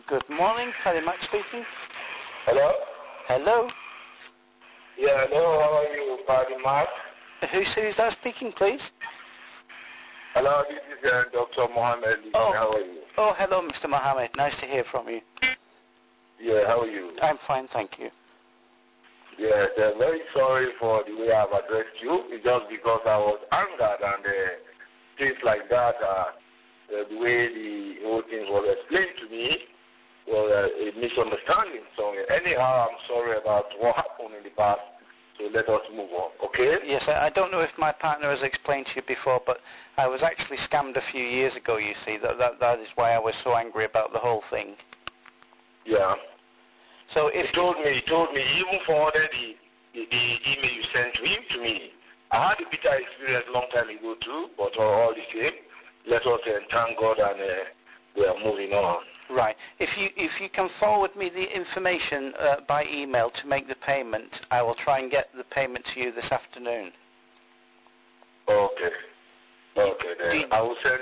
Good morning, Paddy Mac speaking. Hello? Hello? Yeah, hello, how are you, Paddy Mac? Who's that speaking, please? Hello, this is Dr. Mohammed. How are you? Oh, hello, Mr. Mohammed. Nice to hear from you. Yeah, how are you? I'm fine, thank you. Yes, very sorry for the way I've addressed you. It's just because I was angered and things like that, the way the whole thing was explained to me was a misunderstanding. So anyhow, I'm sorry about what happened in the past. So let us move on, okay? Yes, I don't know if my partner has explained to you before, but I was actually scammed a few years ago, you see. That is why I was so angry about the whole thing. Yeah. So if He told me, he even forwarded the email you sent to me. I had a bitter experience a long time ago too, but all the same, let us thank God and we are moving on. Right. If you can forward me the information by email to make the payment, I will try and get the payment to you this afternoon. Okay. Okay then. I will send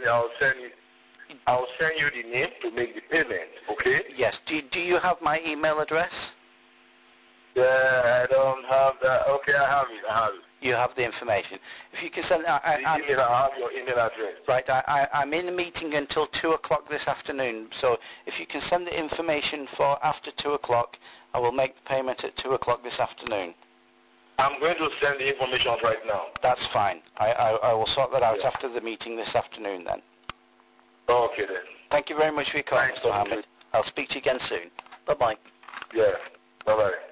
you the name to make the payment. Okay. Yes. Do you have my email address? Yeah, I don't have that. Okay, I have it. You have the information. If you can send I have your email address. Right, I'm in a meeting until 2 o'clock this afternoon, so if you can send the information for after 2 o'clock, I will make the payment at 2 o'clock this afternoon. I'm going to send the information right now. That's fine. I will sort that out after the meeting this afternoon then. Okay then. Thank you very much for your call, Mr. Mohammed. I'll speak to you again soon. Bye-bye. Yeah, bye-bye.